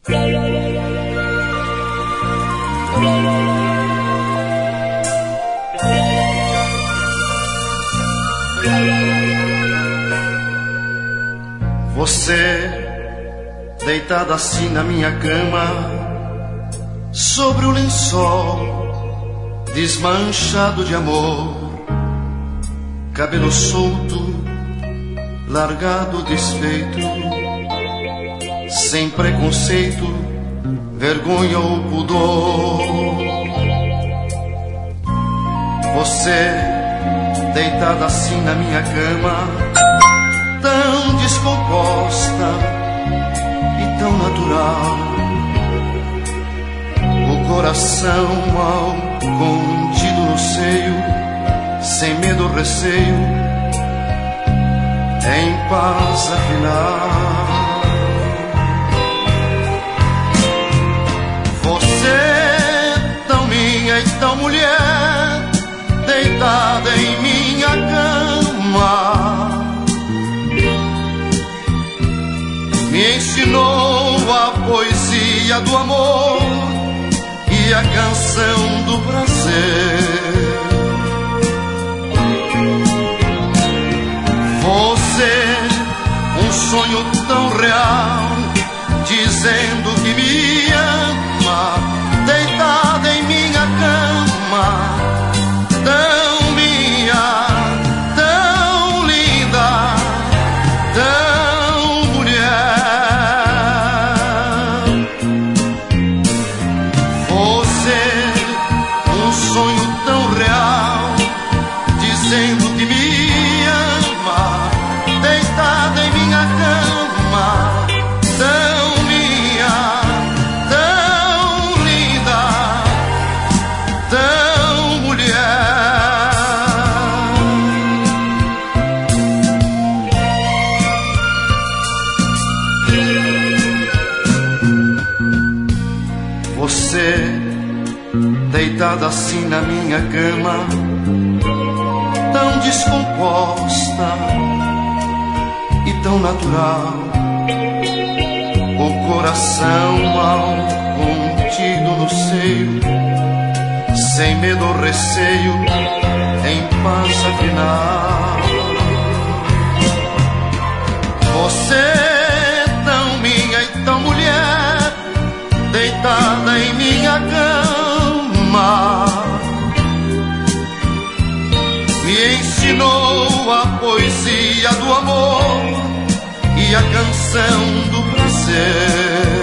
Você, deitada assim na minha cama, sobre o lençol, desmanchado de amor, cabelo solto, largado, desfeito, sem preconceito, vergonha ou pudor. Você, deitada assim na minha cama, tão descomposta e tão natural, o coração mal contido no seio, sem medo ou receio, em paz afinal. Você, tão minha e tão mulher, deitada em minha cama, me ensinou a poesia do amor e a canção do prazer. Você, um sonho tão real, dizendo que me ama, deitada em minha cama, tão minha, tão linda, tão mulher. Você, um sonho tão real, dizendo que me ama, deitada em minha cama, tão minha, tão linda, tão mulher. Você, deitada assim na minha cama, tão descomposta e tão natural, o coração mal contido no seio, sem medo ou receio, em paz afinal. Você, tão minha e tão mulher, deitada em minha cama, me ensinou a poesia do amor e a canção do prazer.